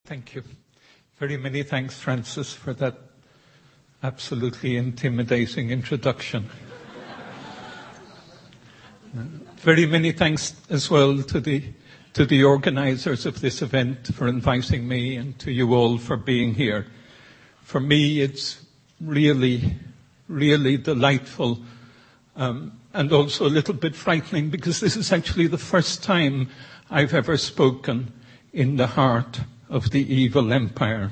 Thank you. Very many thanks, Francis, for that absolutely intimidating introduction. Very many thanks as well to the organizers of this event for inviting me, and to you all for being here. For me, it's really, really delightful and also a little bit frightening, because this is actually the first time I've ever spoken in the heart of the evil empire.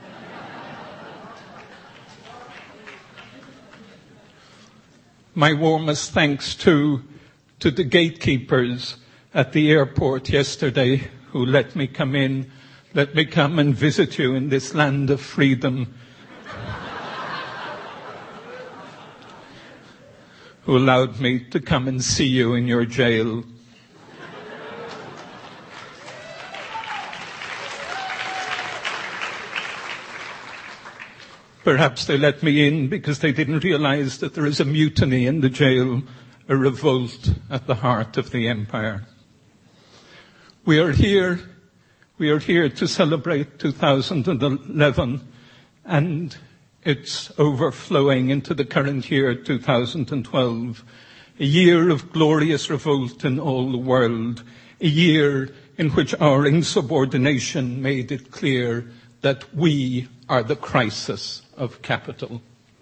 My warmest thanks to the gatekeepers at the airport yesterday who let me come and visit you in this land of freedom, who allowed me to come and see you in your jail. Perhaps they let me in because they didn't realize that there is a mutiny in the jail, a revolt at the heart of the empire. We are here to celebrate 2011 and its overflowing into the current year, 2012, a year of glorious revolt in all the world, a year in which our insubordination made it clear that we are the crisis of capital.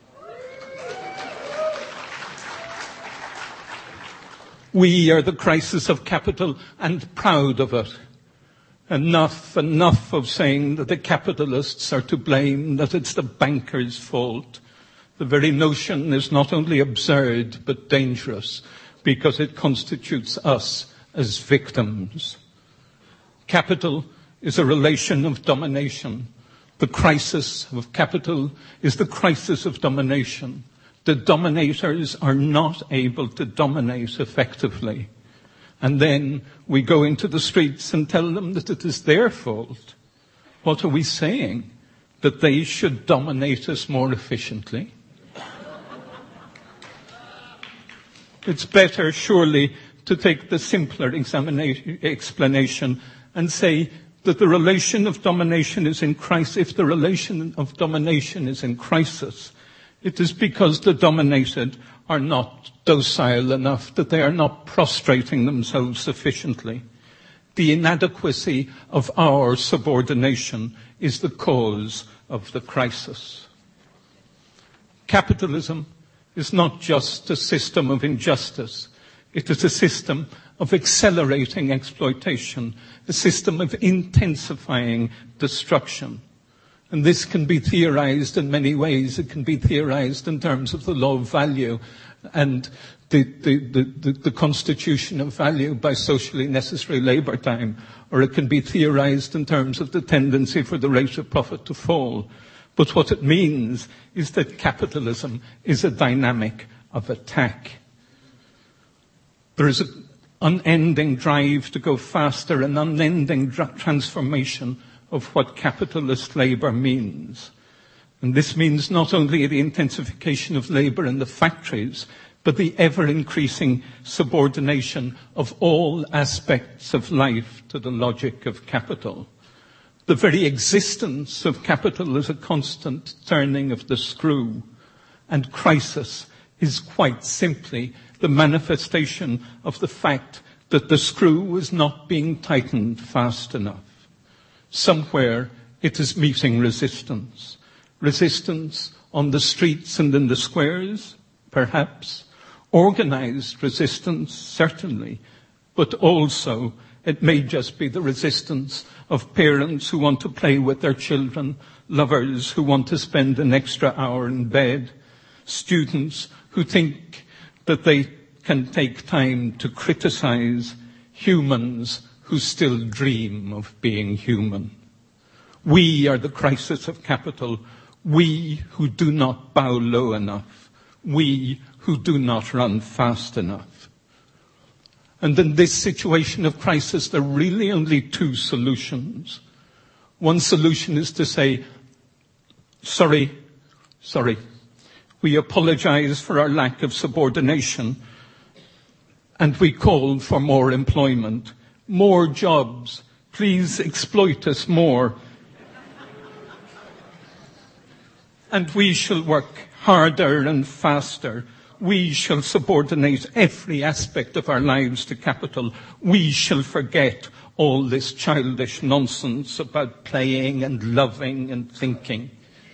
We are the crisis of capital, and proud of it. Enough of saying that the capitalists are to blame, that it's the bankers' fault. The very notion is not only absurd but dangerous, because it constitutes us as victims. Capital is a relation of domination. The crisis of capital is the crisis of domination. The dominators are not able to dominate effectively. And then we go into the streets and tell them that it is their fault. What are we saying? That they should dominate us more efficiently? It's better, surely, to take the simpler explanation and say that the relation of domination is in crisis. If the relation of domination is in crisis, it is because the dominated are not docile enough, that they are not prostrating themselves sufficiently. The inadequacy of our subordination is the cause of the crisis. Capitalism is not just a system of injustice. It is a system of accelerating exploitation, a system of intensifying destruction. And this can be theorized in many ways. It can be theorized in terms of the law of value and the constitution of value by socially necessary labor time, or it can be theorized in terms of the tendency for the rate of profit to fall. But what it means is that capitalism is a dynamic of attack. There is an unending drive to go faster, an unending transformation of what capitalist labor means. And this means not only the intensification of labor in the factories, but the ever-increasing subordination of all aspects of life to the logic of capital. The very existence of capital is a constant turning of the screw, and crisis is quite simply the manifestation of the fact that the screw is not being tightened fast enough. Somewhere it is meeting resistance. Resistance on the streets and in the squares, perhaps. Organized resistance, certainly. But also it may just be the resistance of parents who want to play with their children, lovers who want to spend an extra hour in bed, students who think that they can take time to criticize, humans who still dream of being human. We are the crisis of capital. We who do not bow low enough. We who do not run fast enough. And in this situation of crisis, there are really only two solutions. One solution is to say, sorry, we apologize for our lack of subordination, and we call for more employment, more jobs. Please exploit us more. And we shall work harder and faster. We shall subordinate every aspect of our lives to capital. We shall forget all this childish nonsense about playing and loving and thinking.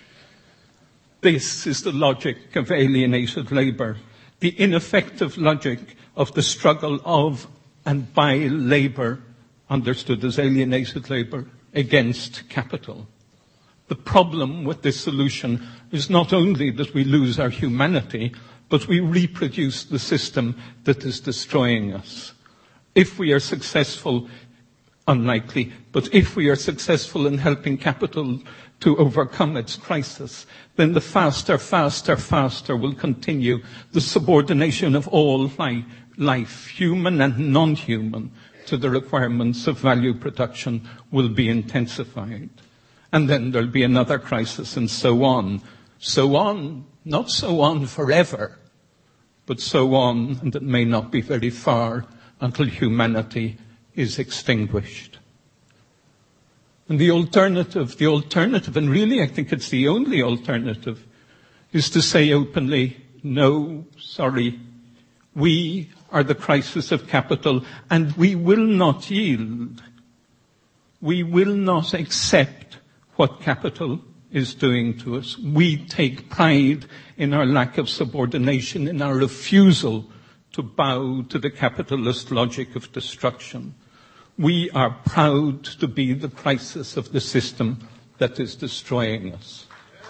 This is the logic of alienated labour, the ineffective logic of the struggle of and by labour, understood as alienated labour, against capital. The problem with this solution is not only that we lose our humanity, but we reproduce the system that is destroying us. If we are successful, unlikely, but if we are successful in helping capital to overcome its crisis, then the faster will continue the subordination of all life, human and non-human, to the requirements of value production will be intensified. And then there'll be another crisis, and so on. So on, not so on forever, but so on, and it may not be very far until humanity is extinguished. And the alternative, and really I think it's the only alternative, is to say openly, no, sorry, we are the crisis of capital, and we will not yield. We will not accept what capital is doing to us. We take pride in our lack of subordination, in our refusal to bow to the capitalist logic of destruction. We are proud to be the crisis of the system that is destroying us.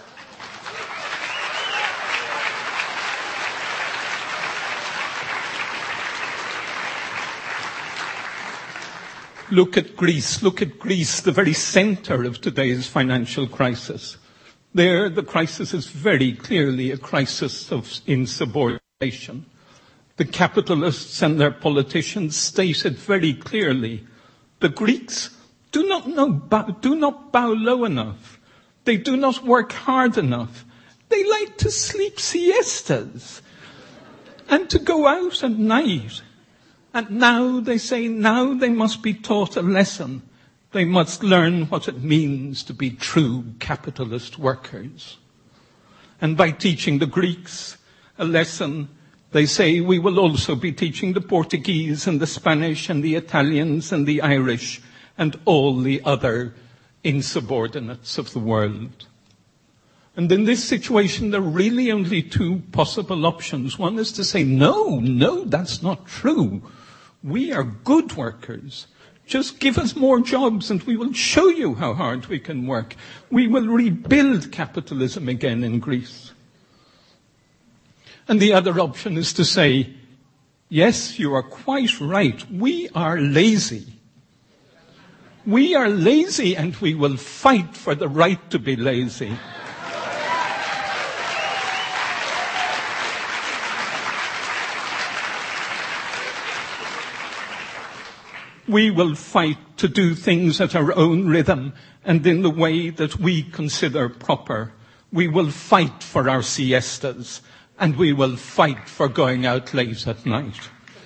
Look at Greece, the very center of today's financial crisis. There, the crisis is very clearly a crisis of insubordination. The capitalists and their politicians stated very clearly, the Greeks do not bow low enough. They do not work hard enough. They like to sleep siestas and to go out at night. And now they say, now they must be taught a lesson. They must learn what it means to be true capitalist workers. And by teaching the Greeks a lesson, they say we will also be teaching the Portuguese and the Spanish and the Italians and the Irish and all the other insubordinates of the world. And in this situation, there are really only two possible options. One is to say, no, that's not true. We are good workers. Just give us more jobs and we will show you how hard we can work. We will rebuild capitalism again in Greece. And the other option is to say, yes, you are quite right. We are lazy. We are lazy and we will fight for the right to be lazy. We will fight to do things at our own rhythm and in the way that we consider proper. We will fight for our siestas and we will fight for going out late at night.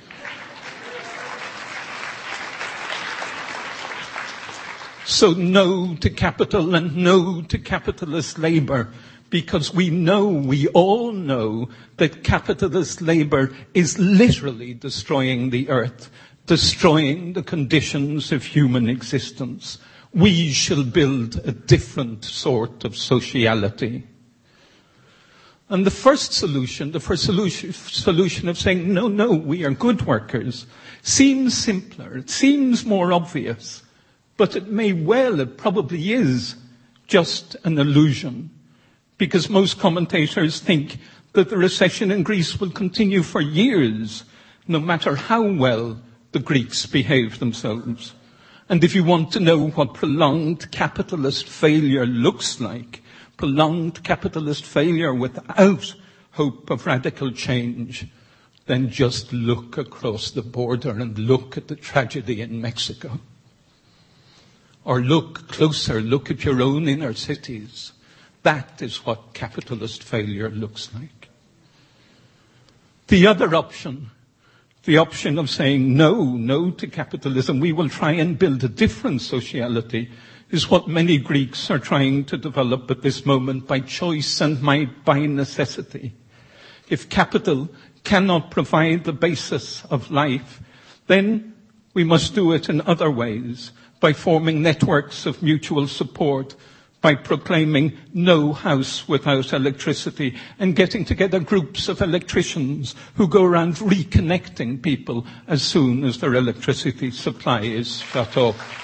So no to capital and no to capitalist labour, because we all know that capitalist labour is literally destroying the earth, destroying the conditions of human existence. We shall build a different sort of sociality. And the first solution of saying, no, we are good workers, seems simpler, it seems more obvious, but it probably is just an illusion, because most commentators think that the recession in Greece will continue for years, no matter how well the Greeks behave themselves. And if you want to know what prolonged capitalist failure looks like, prolonged capitalist failure without hope of radical change, then just look across the border and look at the tragedy in Mexico. Or look closer, look at your own inner cities. That is what capitalist failure looks like. The other option, the option of saying no to capitalism, we will try and build a different sociality, is what many Greeks are trying to develop at this moment by choice and by necessity. If capital cannot provide the basis of life, then we must do it in other ways, by forming networks of mutual support, by proclaiming no house without electricity, and getting together groups of electricians who go around reconnecting people as soon as their electricity supply is shut off.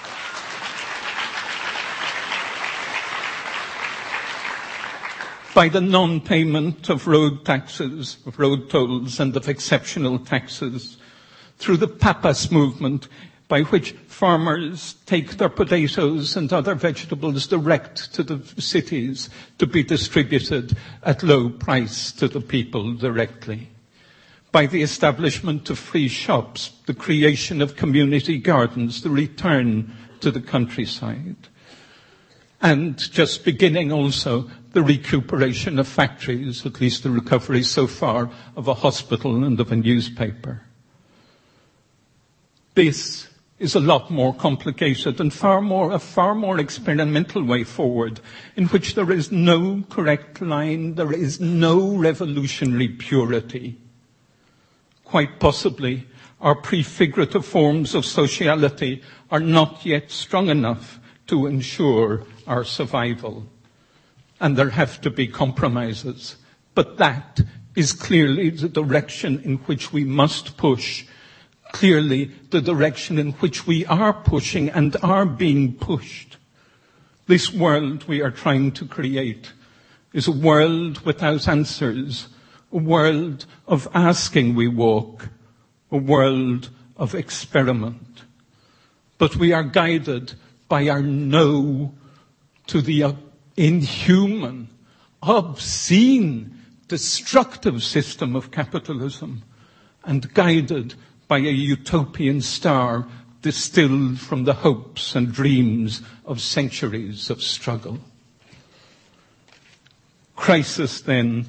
By the non-payment of road taxes, of road tolls, and of exceptional taxes, through the Papas movement, by which farmers take their potatoes and other vegetables direct to the cities to be distributed at low price to the people directly. By the establishment of free shops, the creation of community gardens, the return to the countryside. And just beginning also the recuperation of factories, at least the recovery so far of a hospital and of a newspaper. This is a lot more complicated and a far more experimental way forward, in which there is no correct line, there is no revolutionary purity. Quite possibly, our prefigurative forms of sociality are not yet strong enough to ensure our survival. And there have to be compromises. But that is clearly the direction in which we must push, clearly the direction in which we are pushing and are being pushed. This world we are trying to create is a world without answers, a world of asking we walk, a world of experiment. But we are guided by our no to the inhuman, obscene, destructive system of capitalism, and guided by a utopian star distilled from the hopes and dreams of centuries of struggle. Crisis, then,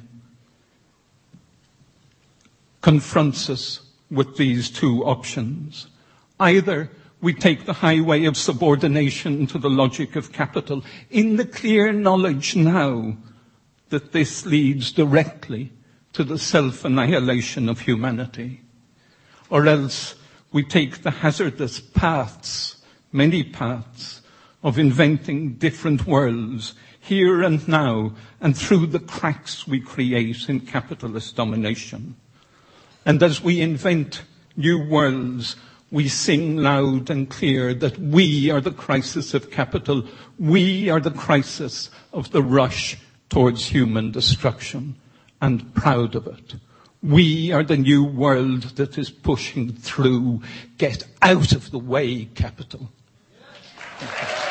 confronts us with these two options. Either we take the highway of subordination to the logic of capital, in the clear knowledge now that this leads directly to the self-annihilation of humanity. Or else we take the hazardous paths, many paths, of inventing different worlds, here and now, and through the cracks we create in capitalist domination. And as we invent new worlds, we sing loud and clear that we are the crisis of capital. We are the crisis of the rush towards human destruction, and proud of it. We are the new world that is pushing through. Get out of the way, capital.